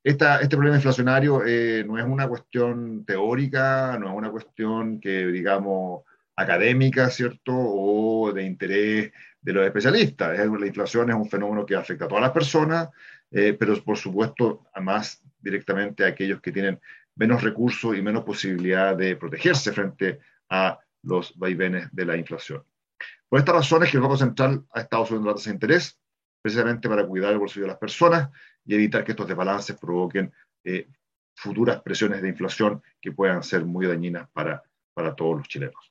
Este problema inflacionario no es una cuestión teórica, no es una cuestión que, digamos, académica, ¿cierto? O de interés de los especialistas. La inflación es un fenómeno que afecta a todas las personas, pero por supuesto, más directamente a aquellos que tienen menos recursos y menos posibilidad de protegerse frente a los vaivenes de la inflación. Por estas razones que el Banco Central ha estado subiendo la tasa de interés, precisamente para cuidar el bolsillo de las personas y evitar que estos desbalances provoquen futuras presiones de inflación que puedan ser muy dañinas para todos los chilenos.